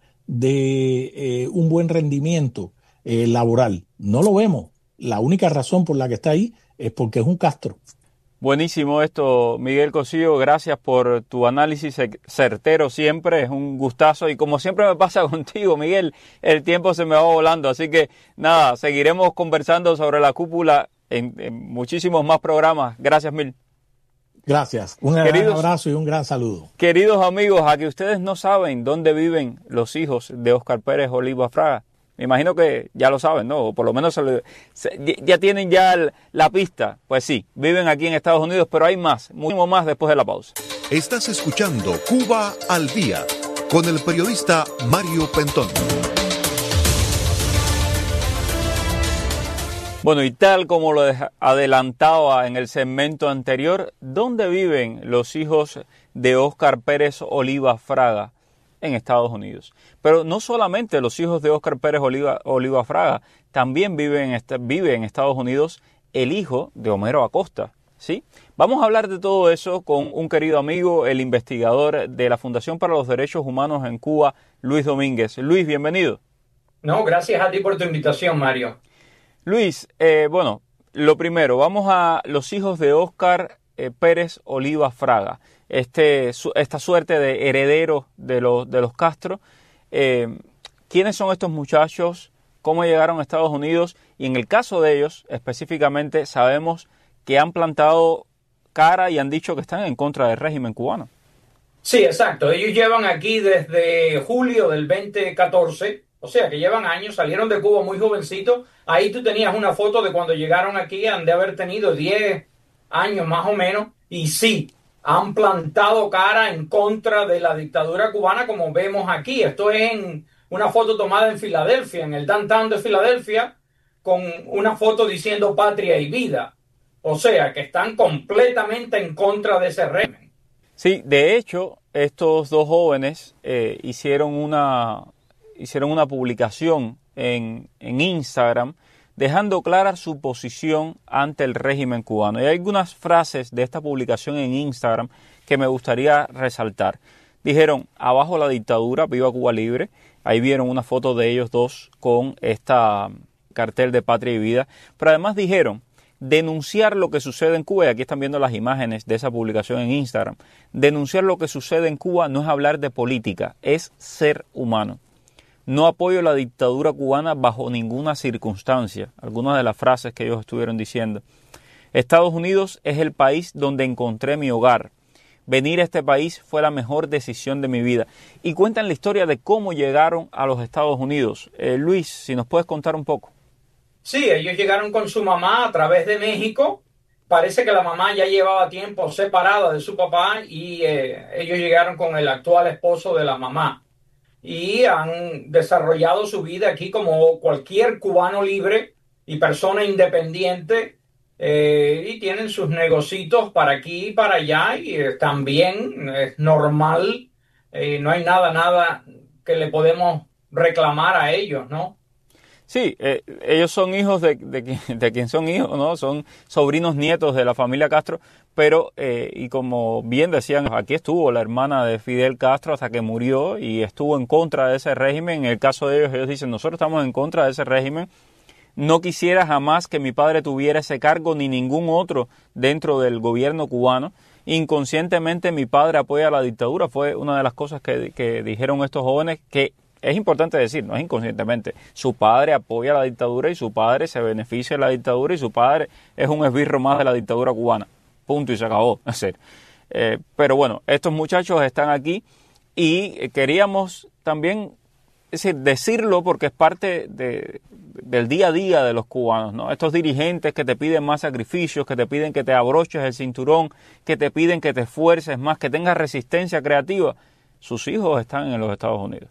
de eh, un buen rendimiento eh, laboral? No lo vemos. La única razón por la que está ahí es porque es un Castro. Buenísimo esto, Miguel Cosío. Gracias por tu análisis certero siempre. Es un gustazo. Y como siempre me pasa contigo, Miguel, el tiempo se me va volando. Así que nada, seguiremos conversando sobre la cúpula en, en muchísimos más programas. Gracias mil. Gracias. Un gran queridos, abrazo y un gran saludo. Queridos amigos, a que ustedes no saben dónde viven los hijos de Óscar Pérez Oliva Fraga. Me imagino que ya lo saben, ¿no? O por lo menos se le, se, ya tienen ya el, la pista. Pues sí, viven aquí en Estados Unidos, pero hay más, mucho más después de la pausa. Estás escuchando Cuba al Día con el periodista Mario Pentón. Bueno, y tal como lo adelantaba en el segmento anterior, ¿dónde viven los hijos de Óscar Pérez Oliva Fraga? En Estados Unidos. Pero no solamente los hijos de Óscar Pérez Oliva, Oliva Fraga, también vive en, vive en Estados Unidos el hijo de Homero Acosta, ¿sí? Vamos a hablar de todo eso con un querido amigo, el investigador de la Fundación para los Derechos Humanos en Cuba, Luis Domínguez. Luis, bienvenido. No, gracias a ti por tu invitación, Mario. Luis, eh, bueno, lo primero, vamos a los hijos de Óscar eh, Pérez Oliva Fraga. Este, su, esta suerte de heredero de los, de los Castro. Eh, ¿Quiénes son estos muchachos? ¿Cómo llegaron a Estados Unidos? Y en el caso de ellos, específicamente, sabemos que han plantado cara y han dicho que están en contra del régimen cubano. Sí, exacto. Ellos llevan aquí desde julio del veinte catorce, o sea que llevan años, salieron de Cuba muy jovencitos. Ahí tú tenías una foto de cuando llegaron aquí, han de haber tenido diez años más o menos, y sí, han plantado cara en contra de la dictadura cubana, como vemos aquí. Esto es en una foto tomada en Filadelfia, en el downtown de Filadelfia, con una foto diciendo patria y vida. O sea, que están completamente en contra de ese régimen. Sí, de hecho, estos dos jóvenes eh, hicieron una, hicieron una publicación en, en Instagram, dejando clara su posición ante el régimen cubano. Y hay algunas frases de esta publicación en Instagram que me gustaría resaltar. Dijeron, abajo la dictadura, viva Cuba libre. Ahí vieron una foto de ellos dos con esta cartel de patria y vida. Pero además dijeron, denunciar lo que sucede en Cuba, y aquí están viendo las imágenes de esa publicación en Instagram. Denunciar lo que sucede en Cuba no es hablar de política, es ser humano. No apoyo la dictadura cubana bajo ninguna circunstancia. Algunas de las frases que ellos estuvieron diciendo. Estados Unidos es el país donde encontré mi hogar. venir a este país fue la mejor decisión de mi vida. Y cuentan la historia de cómo llegaron a los Estados Unidos. Eh, Luis, si nos puedes contar un poco. Sí, ellos llegaron con su mamá a través de México. Parece que la mamá ya llevaba tiempo separada de su papá y eh, ellos llegaron con el actual esposo de la mamá. Y han desarrollado su vida aquí como cualquier cubano libre y persona independiente. Eh, y tienen sus negocios para aquí y para allá y eh, también es normal. Eh, no hay nada, nada que le podemos reclamar a ellos, ¿no? Sí, eh, ellos son hijos de, de, de quien son hijos, ¿no? Son sobrinos nietos de la familia Castro, pero, eh, y como bien decían, aquí estuvo la hermana de Fidel Castro hasta que murió y estuvo en contra de ese régimen. En el caso de ellos, ellos dicen, nosotros estamos en contra de ese régimen. No quisiera jamás que mi padre tuviera ese cargo ni ningún otro dentro del gobierno cubano. Inconscientemente mi padre apoya la dictadura. Fue una de las cosas que, que dijeron estos jóvenes, que es importante decir, no es inconscientemente. Su padre apoya la dictadura y su padre se beneficia de la dictadura y su padre es un esbirro más de la dictadura cubana. Punto y se acabó. Es decir, eh, pero bueno, estos muchachos están aquí y queríamos también es decir, decirlo porque es parte de, del día a día de los cubanos, ¿no? Estos dirigentes que te piden más sacrificios, que te piden que te abroches el cinturón, que te piden que te esfuerces más, que tengas resistencia creativa, sus hijos están en los Estados Unidos.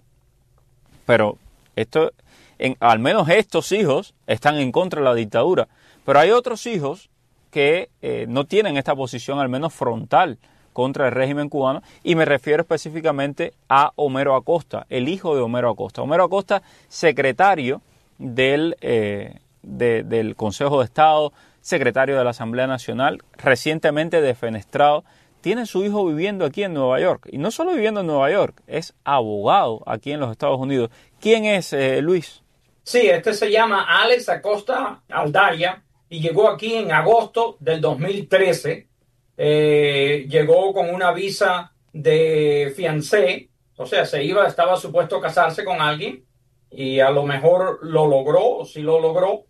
Pero esto, en, al menos estos hijos están en contra de la dictadura. Pero hay otros hijos que eh, no tienen esta posición al menos frontal contra el régimen cubano, y me refiero específicamente a Homero Acosta, el hijo de Homero Acosta. Homero Acosta, secretario del, eh, de, del Consejo de Estado, secretario de la Asamblea Nacional, recientemente defenestrado, tiene su hijo viviendo aquí en Nueva York. Y no solo viviendo en Nueva York, es abogado aquí en los Estados Unidos. ¿Quién es, eh, Luis? Sí, este se llama Alex Acosta Aldaya y llegó aquí en agosto del dos mil trece. Eh, llegó con una visa de fiancé, o sea, se iba, estaba supuesto a casarse con alguien y a lo mejor lo logró, sí lo logró.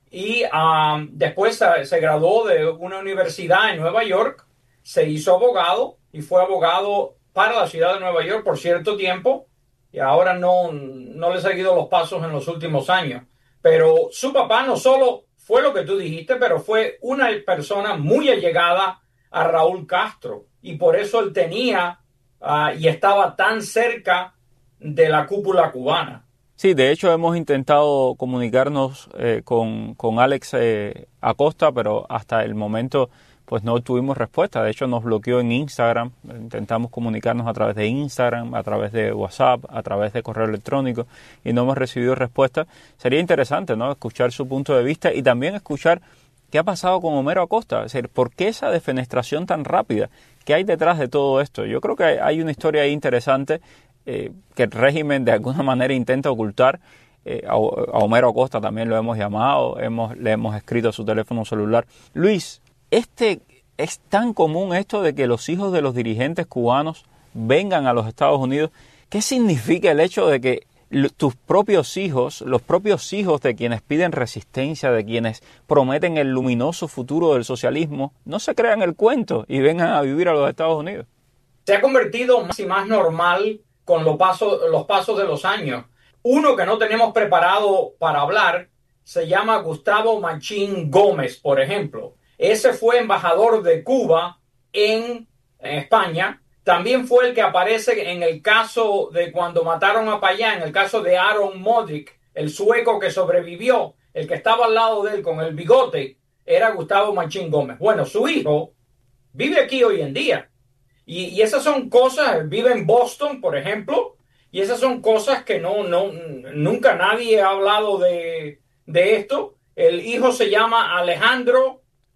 Y um, después se, se graduó de una universidad en Nueva York, se hizo abogado y fue abogado para la ciudad de Nueva York por cierto tiempo y ahora no, no le he seguido los pasos en los últimos años. Pero su papá no solo fue lo que tú dijiste, pero fue una persona muy allegada a Raúl Castro y por eso él tenía uh, y estaba tan cerca de la cúpula cubana. Sí, de hecho hemos intentado comunicarnos eh, con, con Alex eh, Acosta, pero hasta el momento pues no tuvimos respuesta. De hecho nos bloqueó en Instagram. Intentamos comunicarnos a través de Instagram, a través de WhatsApp, a través de correo electrónico y no hemos recibido respuesta. Sería interesante, ¿no?, escuchar su punto de vista y también escuchar qué ha pasado con Homero Acosta. Es decir, ¿por qué esa defenestración tan rápida? ¿Qué hay detrás de todo esto? Yo creo que hay una historia ahí interesante eh, que el régimen de alguna manera intenta ocultar. Eh, a, a Homero Acosta también lo hemos llamado, hemos, le hemos escrito a su teléfono celular. Luis, Este, es tan común esto de que los hijos de los dirigentes cubanos vengan a los Estados Unidos. ¿Qué significa el hecho de que tus propios hijos, los propios hijos de quienes piden resistencia, de quienes prometen el luminoso futuro del socialismo, no se crean el cuento y vengan a vivir a los Estados Unidos? Se ha convertido más y más normal con los pasos, los pasos de los años. Uno que no tenemos preparado para hablar se llama Gustavo Machín Gómez, por ejemplo. Ese fue embajador de Cuba en, en España. También fue el que aparece en el caso de cuando mataron a Payá, en el caso de Aaron Modric, el sueco que sobrevivió, el que estaba al lado de él con el bigote, era Gustavo Machín Gómez. Bueno, su hijo vive aquí hoy en día. Y, y esas son cosas, vive en Boston, por ejemplo, y esas son cosas que no, no, nunca nadie ha hablado de, de esto. El hijo se llama Alejandro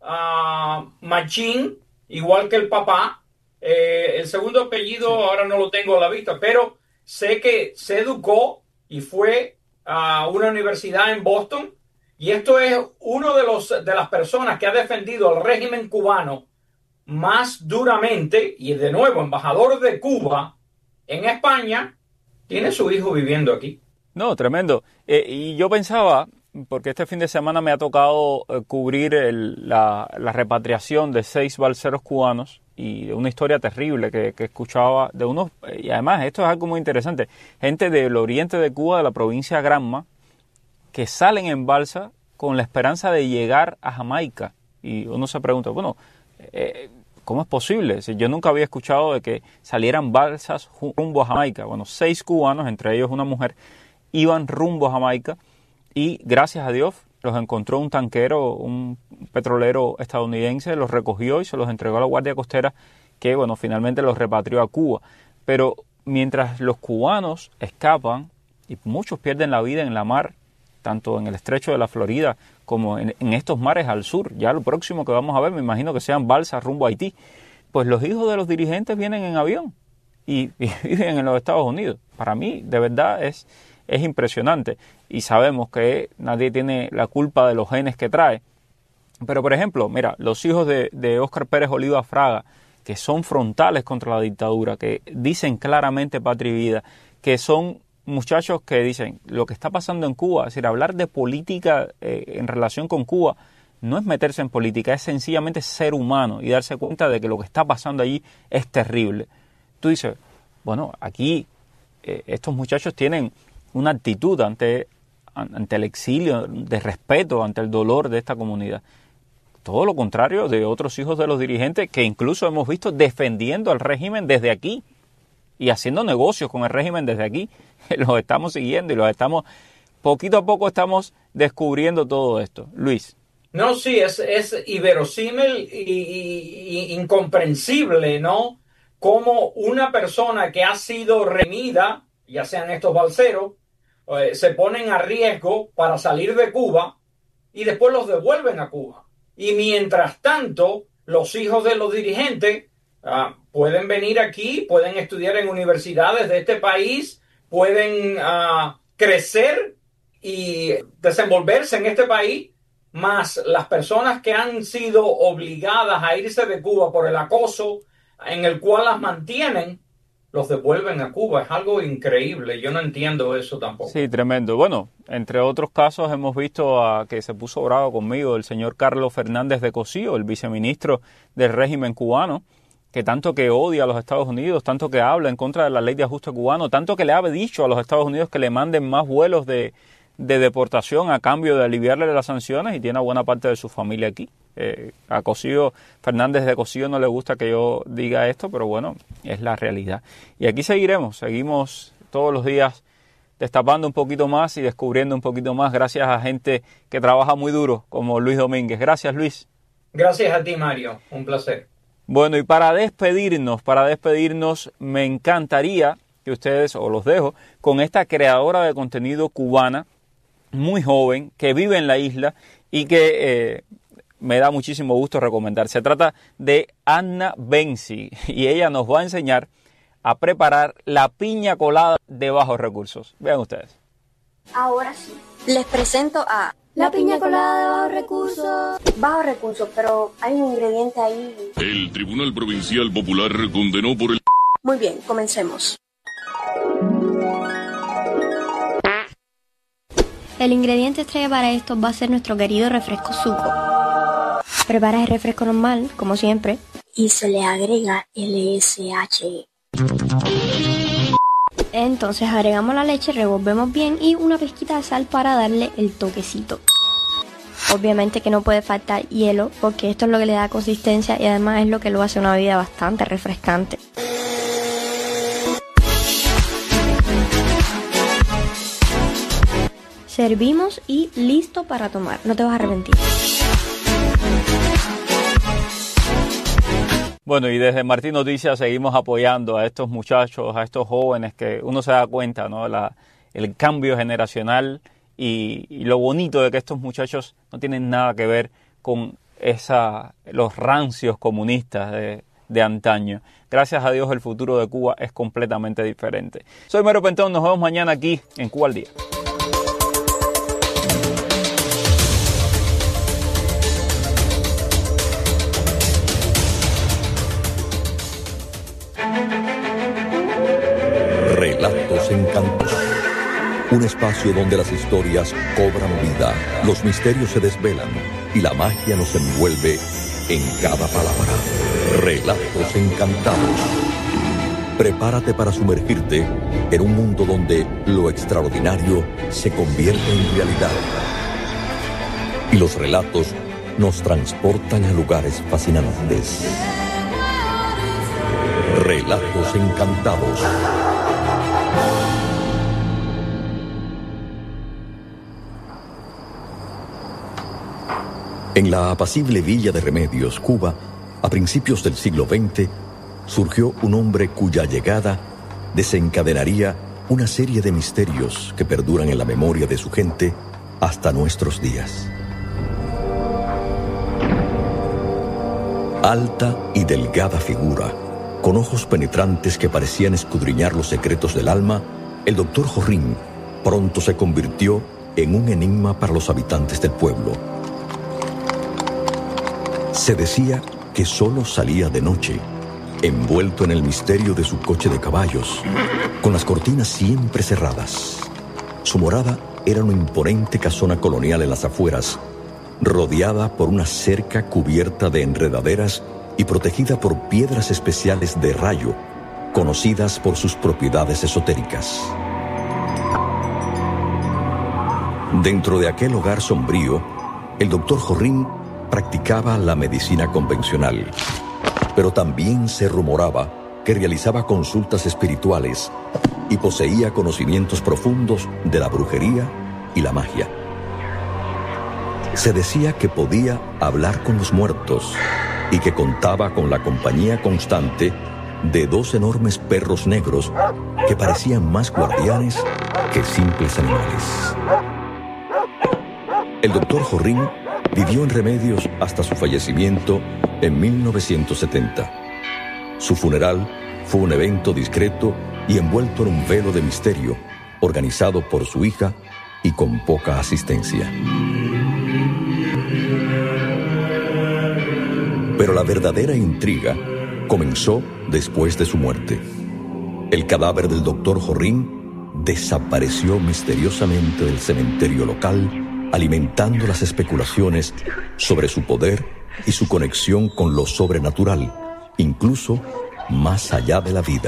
Uh, Machín, igual que el papá. Eh, el segundo apellido ahora no lo tengo a la vista, pero sé que se educó y fue a una universidad en Boston. Y esto es uno de los de las personas que ha defendido al régimen cubano más duramente. Y de nuevo, embajador de Cuba en España, tiene su hijo viviendo aquí. No, tremendo. Eh, y yo pensaba, porque este fin de semana me ha tocado eh, cubrir el, la, la repatriación de seis balseros cubanos y una historia terrible que, que escuchaba de unos, y además esto es algo muy interesante, gente del oriente de Cuba, de la provincia de Granma, que salen en balsa con la esperanza de llegar a Jamaica. Y uno se pregunta, bueno, eh, ¿cómo es posible? Si yo nunca había escuchado de que salieran balsas rumbo a Jamaica. Bueno, seis cubanos, entre ellos una mujer, iban rumbo a Jamaica y gracias a Dios los encontró un tanquero, un petrolero estadounidense, los recogió y se los entregó a la Guardia Costera, que bueno, finalmente los repatrió a Cuba. Pero mientras los cubanos escapan y muchos pierden la vida en la mar, tanto en el estrecho de la Florida como en, en estos mares al sur, ya lo próximo que vamos a ver, me imagino que sean balsas rumbo a Haití, pues los hijos de los dirigentes vienen en avión y, y viven en los Estados Unidos. Para mí, de verdad, es, es impresionante y sabemos que nadie tiene la culpa de los genes que trae. Pero, por ejemplo, mira, los hijos de, de Óscar Pérez Oliva Fraga, que son frontales contra la dictadura, que dicen claramente patria y vida, que son muchachos que dicen lo que está pasando en Cuba, es decir, hablar de política eh, en relación con Cuba no es meterse en política, es sencillamente ser humano y darse cuenta de que lo que está pasando allí es terrible. Tú dices, bueno, aquí eh, estos muchachos tienen una actitud ante, ante el exilio, de respeto ante el dolor de esta comunidad. Todo lo contrario de otros hijos de los dirigentes que incluso hemos visto defendiendo al régimen desde aquí y haciendo negocios con el régimen desde aquí. Los estamos siguiendo y los estamos, poquito a poco estamos descubriendo todo esto. Luis. No, sí, es, es inverosímil y, y, y incomprensible, ¿no? Cómo una persona que ha sido remida, ya sean estos balseros, eh, se ponen a riesgo para salir de Cuba y después los devuelven a Cuba. Y mientras tanto, los hijos de los dirigentes uh, pueden venir aquí, pueden estudiar en universidades de este país, pueden uh, crecer y desenvolverse en este país, más las personas que han sido obligadas a irse de Cuba por el acoso en el cual las mantienen, los devuelven a Cuba. Es algo increíble. Yo no entiendo eso tampoco. Sí, tremendo. Bueno, entre otros casos hemos visto a que se puso bravo conmigo el señor Carlos Fernández de Cosío, el viceministro del régimen cubano, que tanto que odia a los Estados Unidos, tanto que habla en contra de la ley de ajuste cubano, tanto que le ha dicho a los Estados Unidos que le manden más vuelos de, de deportación a cambio de aliviarle las sanciones, y tiene a buena parte de su familia aquí. Eh, a Cosío, Fernández de Cosío no le gusta que yo diga esto, pero bueno, es la realidad. Y aquí seguiremos, seguimos todos los días destapando un poquito más y descubriendo un poquito más gracias a gente que trabaja muy duro, como Luis Domínguez. Gracias, Luis. Gracias a ti, Mario. Un placer. Bueno, y para despedirnos, para despedirnos, me encantaría que ustedes, o los dejo, con esta creadora de contenido cubana, muy joven, que vive en la isla y que eh, me da muchísimo gusto recomendar. Se trata de Anna Benzi y ella nos va a enseñar a preparar la piña colada de bajos recursos. Vean ustedes. Ahora sí, les presento a la piña colada de bajos recursos. Bajos recursos, pero hay un ingrediente ahí. El Tribunal Provincial Popular condenó por el... Muy bien, comencemos. El ingrediente estrella para esto va a ser nuestro querido refresco Suco. Prepara el refresco normal, como siempre, y se le agrega L S H E. Entonces agregamos la leche, revolvemos bien y una pizquita de sal para darle el toquecito. Obviamente que no puede faltar hielo, porque esto es lo que le da consistencia y además es lo que lo hace una bebida bastante refrescante. Servimos y listo para tomar. No te vas a arrepentir. Bueno, y desde Martín Noticias seguimos apoyando a estos muchachos, a estos jóvenes que uno se da cuenta, ¿no? La, el cambio generacional y, y lo bonito de que estos muchachos no tienen nada que ver con esa, los rancios comunistas de, de antaño. Gracias a Dios el futuro de Cuba es completamente diferente. Soy Mario Pentón, nos vemos mañana aquí en Cuba al Día. Relatos Encantos. Un espacio donde las historias cobran vida, los misterios se desvelan y la magia nos envuelve en cada palabra. Relatos encantados. Prepárate para sumergirte en un mundo donde lo extraordinario se convierte en realidad. Y los relatos nos transportan a lugares fascinantes. Relatos encantados. En la apacible villa de Remedios, Cuba, a principios del siglo veinte, surgió un hombre cuya llegada desencadenaría una serie de misterios que perduran en la memoria de su gente hasta nuestros días. Alta y delgada figura, con ojos penetrantes que parecían escudriñar los secretos del alma, el doctor Jorrín pronto se convirtió en un enigma para los habitantes del pueblo. Se decía que solo salía de noche, envuelto en el misterio de su coche de caballos, con las cortinas siempre cerradas. Su morada era una imponente casona colonial en las afueras, rodeada por una cerca cubierta de enredaderas y protegida por piedras especiales de rayo, conocidas por sus propiedades esotéricas. Dentro de aquel hogar sombrío, el doctor Jorrín practicaba la medicina convencional, pero también se rumoraba que realizaba consultas espirituales y poseía conocimientos profundos de la brujería y la magia. Se decía que podía hablar con los muertos y que contaba con la compañía constante de dos enormes perros negros que parecían más guardianes que simples animales. El doctor Jorrín vivió en Remedios hasta su fallecimiento en mil novecientos setenta. Su funeral fue un evento discreto y envuelto en un velo de misterio, organizado por su hija y con poca asistencia. Pero la verdadera intriga comenzó después de su muerte. El cadáver del doctor Jorrín desapareció misteriosamente del cementerio local, alimentando las especulaciones sobre su poder y su conexión con lo sobrenatural, incluso más allá de la vida.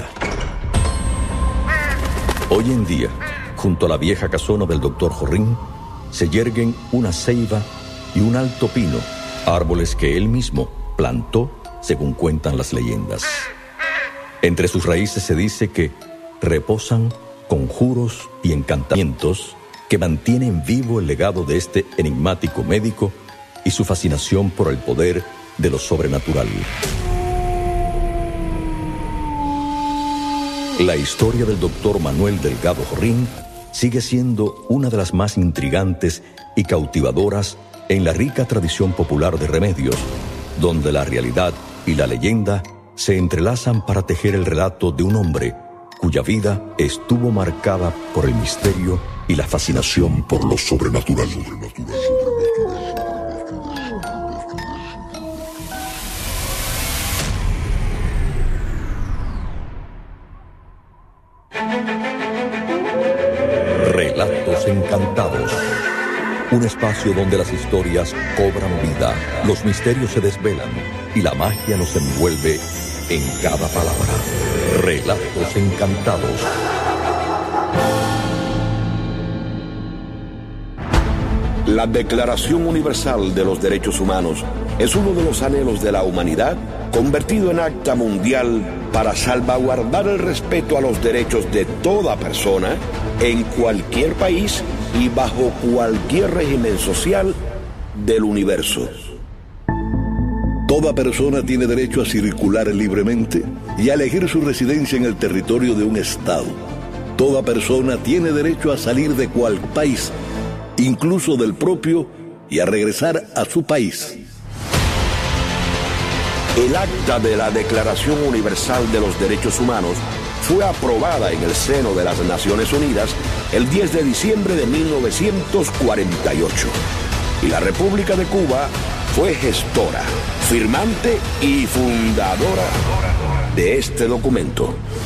Hoy en día, junto a la vieja casona del doctor Jorrín, se yerguen una ceiba y un alto pino, árboles que él mismo plantó, según cuentan las leyendas. Entre sus raíces se dice que reposan conjuros y encantamientos que mantienen vivo el legado de este enigmático médico y su fascinación por el poder de lo sobrenatural. La historia del doctor Manuel Delgado Jorrín sigue siendo una de las más intrigantes y cautivadoras en la rica tradición popular de Remedios, donde la realidad y la leyenda se entrelazan para tejer el relato de un hombre cuya vida estuvo marcada por el misterio y la fascinación por lo sobrenatural. Relatos encantados. Un espacio donde las historias cobran vida, los misterios se desvelan y la magia nos envuelve en cada palabra. Relatos encantados. La Declaración Universal de los Derechos Humanos es uno de los anhelos de la humanidad convertido en acta mundial para salvaguardar el respeto a los derechos de toda persona en cualquier país y bajo cualquier régimen social del universo. Toda persona tiene derecho a circular libremente y a elegir su residencia en el territorio de un estado. Toda persona tiene derecho a salir de cualquier país, incluso del propio, y a regresar a su país. El acta de la Declaración Universal de los Derechos Humanos fue aprobada en el seno de las Naciones Unidas el diez de diciembre de mil novecientos cuarenta y ocho. Y la República de Cuba fue gestora, firmante y fundadora de este documento.